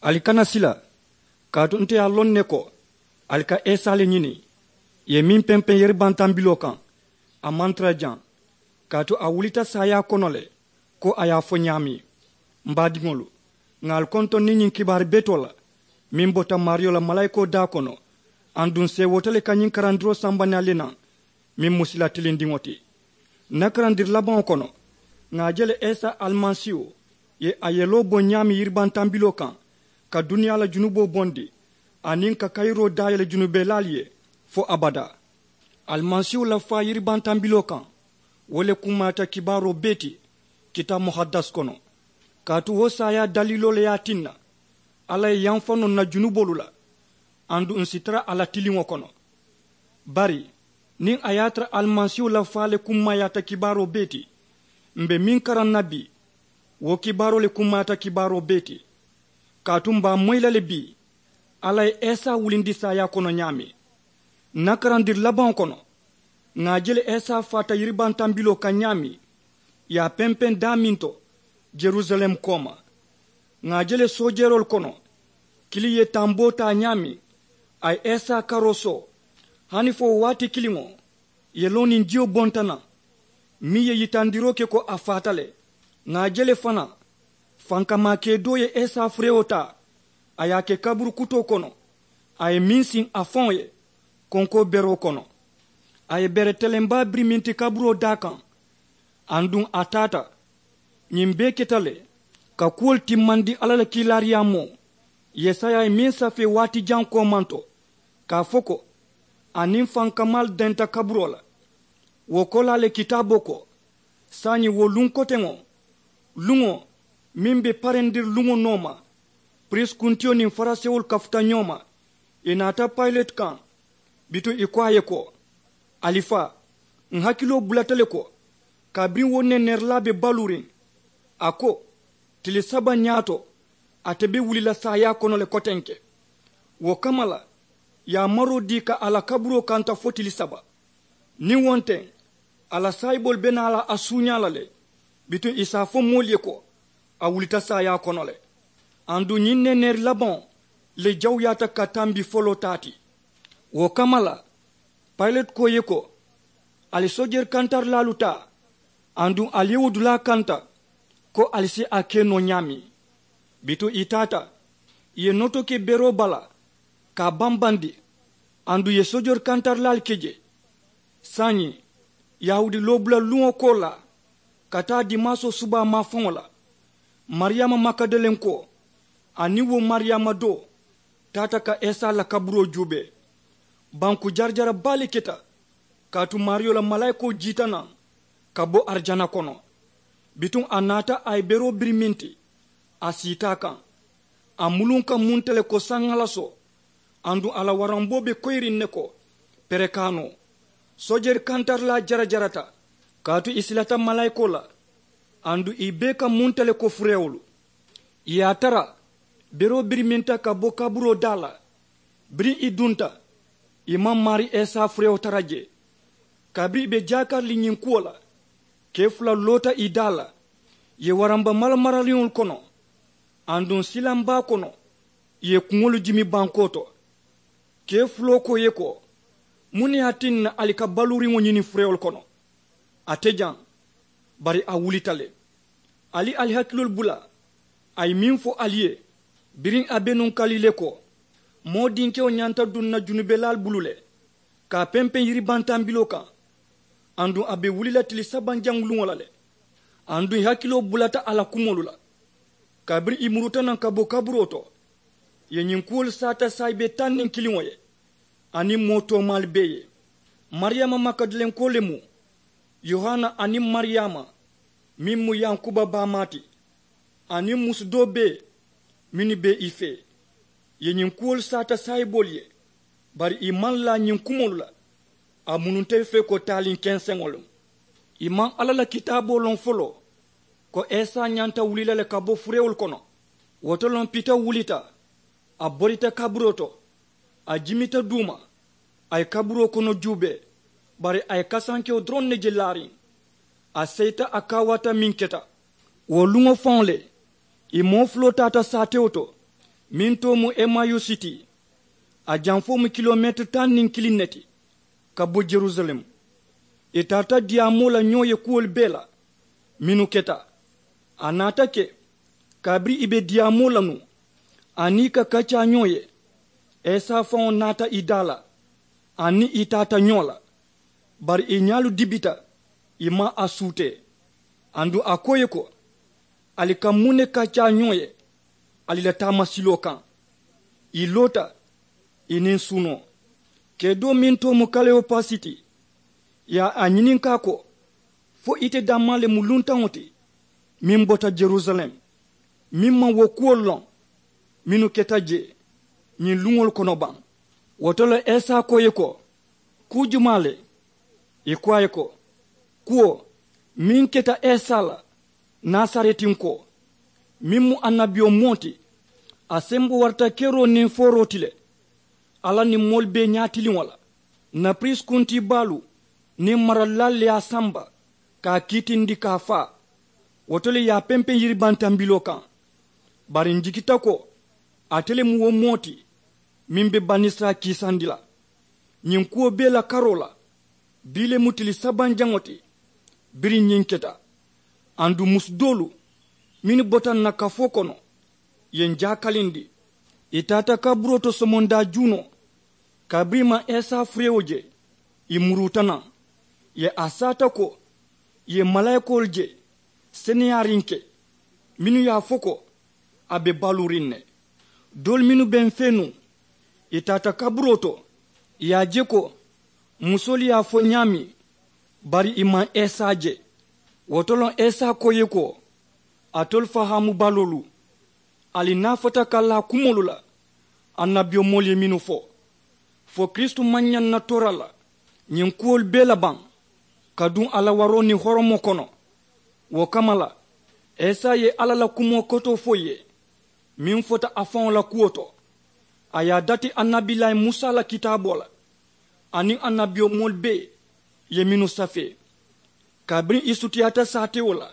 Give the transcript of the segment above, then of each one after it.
alikana sila kaatu nte ya lon ne ko alika esa le nyini ye min pempen yeri bantambilo kan a mantra jan kaatu a wulita saya konole ko aya fo nyami mbadiŋolu ngal konto ni nyin kibar betola min bota mario la malaiko da kono andun se wotale kanyin karandro sambane alena min musila tilindingoti nakarandir laban kono ngajele esa almansio ye ayelo bo nyami yirbantambilo kan ka dunya la junubo bondi anin ka kayro dayele junube lalye fo abada almansio la fa yirbantambilo kan wole kumata kibaro beti kita muhaddas kono katu wosaya dalilo le yatinna ala yanfano na junubolula andu unsitra ala tilingo kono bari nin ayatra almansio la fale kummayata kibaro beti mbe min karan nabi wo kibaro le kumata kibaro beti katumba moyla le bi ala esa wulindi saya kono nyami nakarandir laban kono ngajele esa fata yiribantambilo kanyami ya pempen daminto Jerusalem koma ngajele sojerol kono kiliye tambota nyami ay esa karoso hanifo wati kilimo yeloni njio bontana miye yitandiroke ko afatale ngajele fana fanka makedo ye esa freota ayake kaburu kuto kono ay minsin afonye konko bero kono ay bere telemba briminti kaburo dakan andun atata nyimbe ketale ka kuol timmandi alala kilariyamo yesaya min safe wati janko manto ka foko anin fankamal denta kabrola wokola le kitabo ko sanyi wo lunkotengo lungo mimbe parendir lungo noma pris kuntio nin farasewol kafta nyoma inata pilot kan bitu ikwaye ko alifa nhakilo bulatale ko kabrin wonne nerlabe balurin ako tili saba nyato atebe wulila saya kono le kotenke wo kamala ya maro di ka ala kaburo kanta fotili saba ni wonten ala saibol benala asunyala le bitu isa fo molye ko a wulita saya kono le andu nyinne ner labon le jawyata katambi folo tati wo kamala pilot ko yeko ali sojer kantar laluta andu aliwudula kanta ko alisi ake no nyami bitu itata ye noto ke bero bala ka bambandi andu ye sojor kantar lal keje sanyi yahudi lobla luo kola kata dimaso suba mafonla maryama makadelenko aniwo maryama do tata ka esa la kaburo jube banku jarjara bali kita katu mario la malaiko jitana kabo arjana kono bitun anata ay bero briminti asita kan amulun ka muntele ko sangala so andu ala warambobe koirin neko perekano sojer kantar la jarajarata katu islata malaiko la andu ibeka muntele ko frewulu yatara bero briminta kabo kaburo dala bri idunta imam mari esa frew taraje kabri be jakar li nyinkuola kefla lota idala ye waramba malmaralion kono andun silamba kono ye kungolu jimi bankoto keflo ko yeko muni hatin alika baluri ngoni freol kono atejan bari a wulitale ali alhaklul bula ay minfo aliye birin abenun kalile ko modinke o nyanta dunna junubelal bulule ka pempen yiri bantambilo kan andu abe wulila tili saban jangulungola le andu hakilo bulata ala kumolula kabri imuruta nan kabo kaburoto ye nyinkul sata saybe tanin kilingoye ani moto malbeye maryama makadlen kolemu yohana ani maryama mimmu yankuba bamati ani musdobe mini be ife ye nyinkul sata saybolye bari imalla nyinkumolula amununte fe ko talin kensengolum iman alala kitabo lon folo ko esa nyanta wulila le kabo furewol kono wotolon pita wulita a borita kaburoto a jimita duma ay kaburo kono jube bari ay kasanke o dronne jelari a seita akawata minketa wo lungo fonle i mon flotata sateoto min to mu Emmaüs City a janfo mu kilomètre 10 kilineti ka bo Jerusalem itata diamo la nyoye kuol bela minu keta anata ke kabri ibe diamo lanu ani ka kacha nyoye esa fon nata idala ani itata nyola bar inyalu dibita ima asute andu akoye ko alikamune kacha nyoye alileta masilo kan ilota inin suno kedo minto mukale opacity ya anyinin kako fo ite damale mulunta ngote min bota Jerusalem mimma wokuolon minu ketaje ni lungol konoban wotolo esa koyeko kujumale ikwayeko kuo min keta esala nasaretin ko mimu annabio moti asembo warta kero nin forotile ala ni molbe nyatili wala na pris kunti balu ni maralalle asamba ka kitindi ka fa wotole ya pempe yiri bantambilo kan bari njikita ko atele mu wo moti mimbe banisra kisandila nyinkuo bela karola bile mutili sabanjangoti biri nyinketa andu musdolu mini botan na kafokono yen jakalindi itata kabroto somonda juno kabrima esa freoje imurutana ye asata ko ye malaikolje seniarinke minu ya foko abe balurinne dol minu benfenu itata kabroto ya jeko musoli ya fo nyami bari ima esaje wotolon esa koyeko atol fahamu balolu ali nafata kala kumolula annabio molye minu fo Kristu manyan na torala nyenkuol bela bang kadun ala waroni horomo kono wo kamala esa ye ala la kumo koto foye min fota afon la kuoto aya dati annabilay Musa la kitabola ani annabio molbe ye minu safe kabri isutiata sateola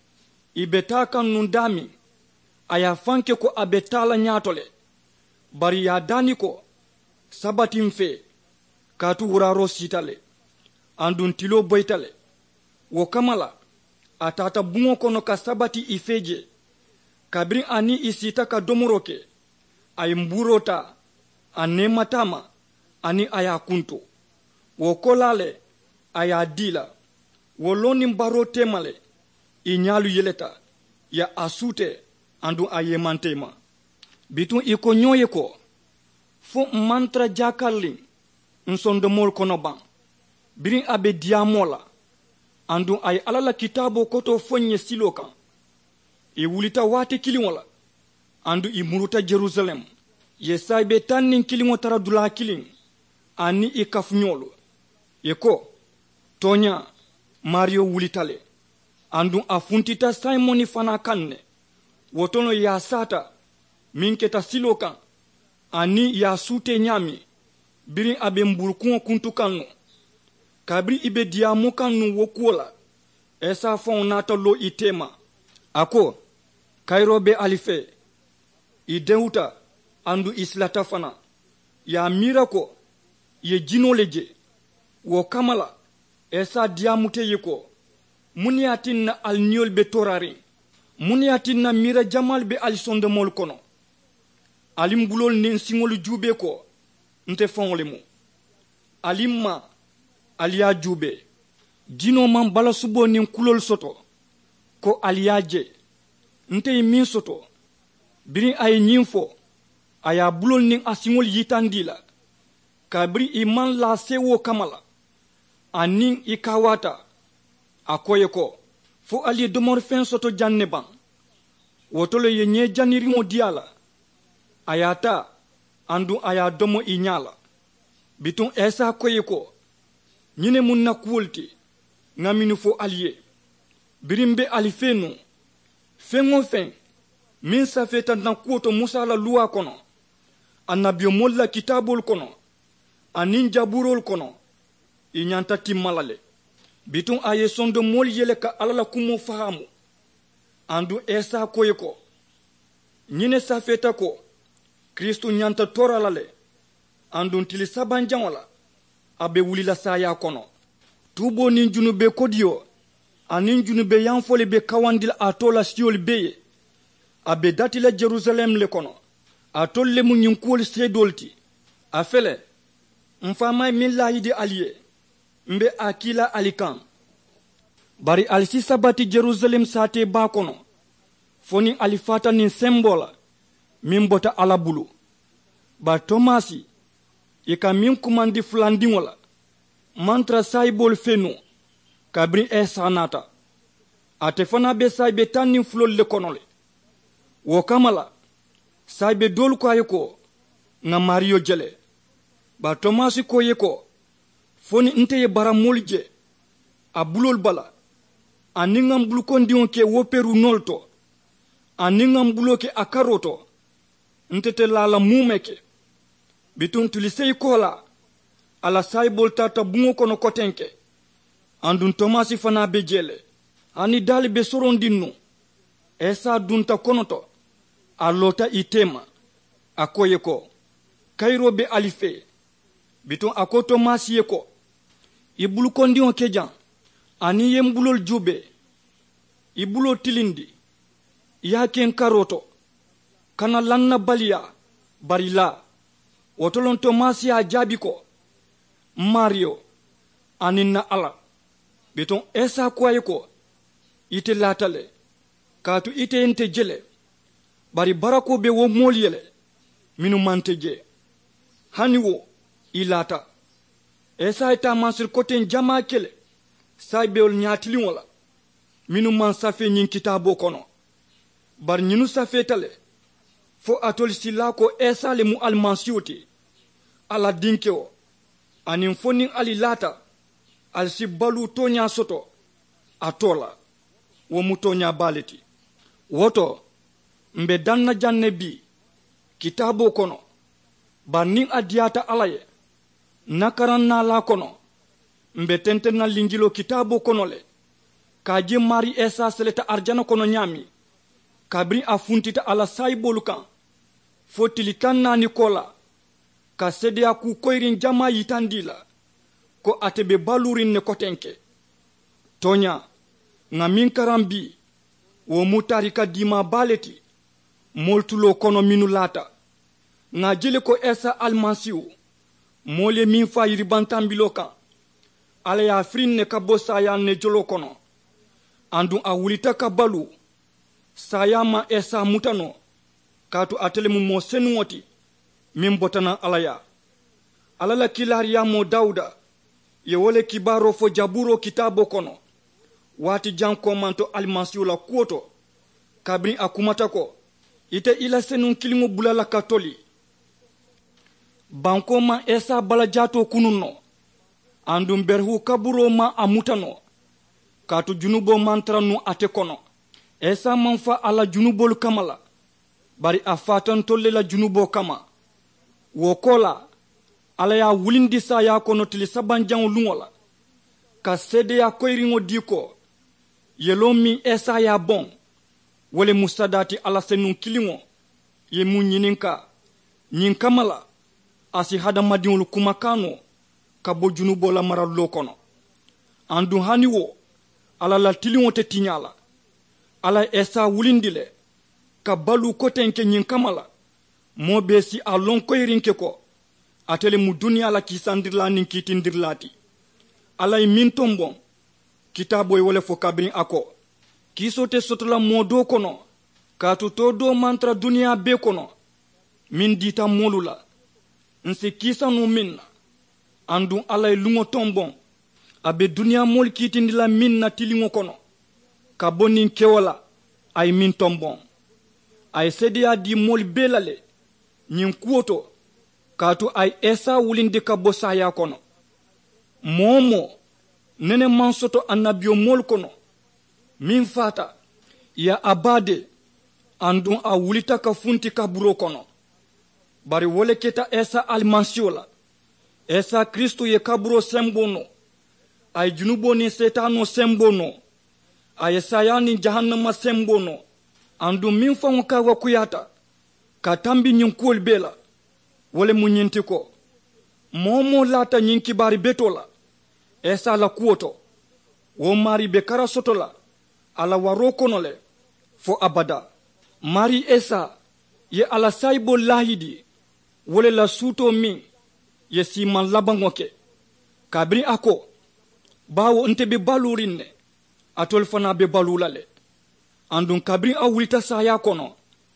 ibeta kan nundami aya fanke ko abetala nyatole bari ya dani ko sabatin fe katu wuraro sitale andun tilo boitale wo kamala atata bungo kono ka sabati ifeje kabri ani isita ka domoroke ay mburota anematama ani aya kunto wo kolale aya dila wo loni mbaro temale inyalu yeleta ya asute andu ayemantema bitun iko nyoye ko fo mantra jakalin nsondomol kono ban birin abe diamola andu ay alala kitabo koto fonye silokan e wulita wate kiliwola andu imuruta Jerusalem yesaibe tannin kilimo tara dula kilin ani ikafnyolo yeko tonya Mario wulitale andu afuntita Simoni fana kanne wotono ya sata minketa silokan ani ya sute nyami birin abe mburukun kuntukanu kabri ibe diamo kanu wokuola esa fon natalo itema ako kairobe alife ideuta andu islata fana ya mirako ye jinoleje wo kamala esa diamute yeko muniatin na alniol be torari muniatin na mira jamal be alisonde mol kono alimbulol nin singol jube ko nte fonlemu alimma aliya jube jino man bala subo nin kulol soto ko aliyaje nte min soto birin ay nyinfo aya bulol nin asingol yitandila kabri iman la sewo kamala anin ikawata akoye ko fo ali domor fen soto janne ban wotolo ye nye janiri mo diala ayata andu aya domo inyala bitun esa koye ko nyine munna kuolti ngaminu fo aliye birimbe alifenu fengo fen min safeta na kuoto Musa la luwa kono annabio molla kitabul kono anin jaburol kono inyanta timmalale bitun aye sondo mol yele ka alala kumo fahamu andu esa koye ko nyine safeta ko kristu nyanta toralale andun tili sabanjan wala abe wulila saya kono tubo nin junube kodiyo anin junube yanfole be kawandil atola siol beye abe datila Jerusalem le kono atolle mu nyinkol sedolti afele mfama milla yidi aliye mbe akila alikan bari alisi sabati Jerusalem sate ba kono foni alifata nin sembola min bota alabulu ba Tomasi ika min kumandi flandingola mantra saibol fenu kabri esanata ate fana be saibe tanni flol le konole wo kamala saibe dol ko ayko nga Mario jele ba Tomasi ko yeko foni nteye bara molje a bulol bala aningam bulukondion ke woperu nolto aningam buloke akaroto ntete lala mumeke bitun tulisei kola ala saibol tata bungo kono kotenke andun Tomasi fana be jele ani dali be sorondinnu esa dunta konoto alota itema akoye ko kairo be alife bitun ako Tomasi yeko ibulu kondion kejan ani yembulol jube ibulo tilindi yaken karoto kana lanna balia barila wotolon Tomasi a jabi ko Mario aninna ala beton esa kwaye ko ite latale katu ite ente jele bari barako be wo moliyele minu manteje hani wo ilata esa ita mansir koten jama kele saibewol nyatili wala minu man safe nyin kitabo kono bar nyinu safe tale fo atol sila ko esa le mu almansioti ala dinkeo anin fonin alilata alsi balu tonya soto atola wo mutonya baleti woto mbe danna janne bi kitabo kono bannin adiyata alaye nakaranna la kono mbe tentena lingilo kitabo kono le kaje mari esa seleta arjana kono nyami kabri afuntita ala saibolu kan fotili kanna nikola ka sedia ku koirin jama yitandila ko atebe balurin ne kotenke tonya ngamin karambi wo mutarika dima baleti moltulo kono minu lata nga jele ko esa almansiu mole min fa yiribantambilo kan ala ya frinne ka bosa ya ne jolo kono andu a wulita ka balu sayama esa mutano katu atelemu mo senuoti min botana alaya alala kilariya mo Dauda ye wole kibaro fo jaburo kitabo kono wati janko manto almansiula kuoto kabri akumata ko ite ila senun kilimo bulala katoli banko ma esa balajato kununno andum berhu kaburo ma amutano katu junubo mantranu ate kono esa manfa ala junubol kamala bari afatan tolle la junubo kama wokola ala ya wulindi sa ya kono tili sabanjan lungola ka sede ya koiringo diko yelomi esa ya bon wole musadati ala senun kilingo ye munyininka nyinkamala asi hada madinul kumakano kabo junubo la maralo kono andu haniwo ala la tilingo te tinyala ala esa wulindile ka balu kotenke nyinkamala mo besi a lon koyrinke ko atele mu dunya la kisandirla nin kitindirlati alay min tombon kitabo wole fo kabrin ako kisote sotola modo kono katu to do mantra dunya be kono min dita molula nse kisanu minna andu alay lungo tombon abe dunya mol kitindila minna tilingo kono kabonin kewola ay min tombon ay sedia di mol belale nyin kuoto katu ay esa wulindi ka bosa ya kono momo nene mansoto annabio mol kono min fata ya abade andun a wulita ka funti ka buro kono bari wole keta esa almansiola esa Kristo ye kaburo sembono ay junubo ni setano sembono ay sayani jahannama sembono andu min fa ka wakuyata ka tambi ñin kuwol bee la wole mu ñinti ko moo laata ñin kibaari beto la esa la kuwo to wo maari be kara soto la ala waro kono le fo abada maari esa ye ala sayibo lahidi wole la suuto min ye siman labaŋo ke kabiri a ko bawo nte be balurin ne atol fana be balula le andun kabiri a wulita saya kono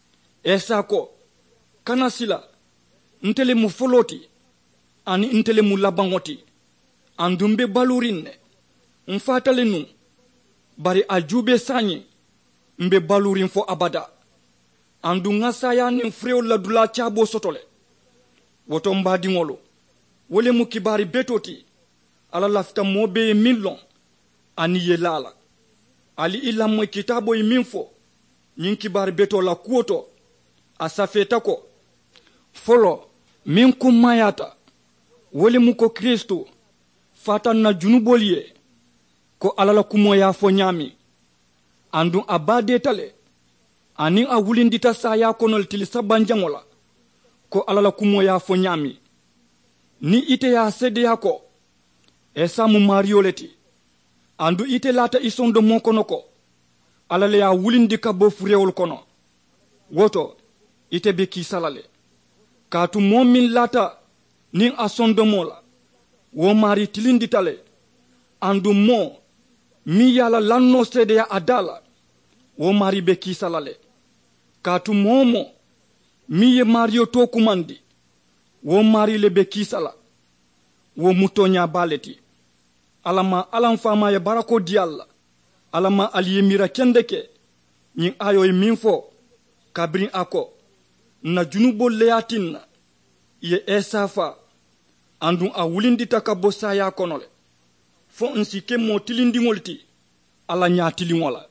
esa ko kana sila ntele mu foloti ani ntele mu labaŋoti andun be balurin ne nfatale nu bari a jube sanyi mbe balurin fo abada andun ŋa saya nin freo ladula cabo sotole woto mbadiŋolu wole mu kibari betoti ala lafita moo be ye min lon ani ye laala ali i lammoy kitabo ye min fo ñiŋ kibari beto la kuwo to a safeta ko folo min kummayata wole mu ko kristo fatan na junubol ye ko ala la kumo ya fo ñaami andun a baadeta le aniŋ a wulindita saya konol tili sabanjaŋo la ko ala la kumo ya fo ñaami ni ite ya sedeya ko esa mu mario le ti andu ite lata isondo mo kono ko ala le ya wulindi ka bo furewol kono woto ite be kisala le kaatu mo min lata nin a sondo mo la wo mari tilindita le andu mo mi yala lanno sedeya adala wo mari be kisala le kaatu momo mi ye mario to kumandi wo mari le be kisala wo mutonya baleti alama alam fama ya barako dialla alama aliyemira kendeke nyin ayo e minfo kabrin ako na junubo leatin ye esafa andun a wulindita ka bosa ya konole fo nsike mo tilindi ngolti ala nya tilingola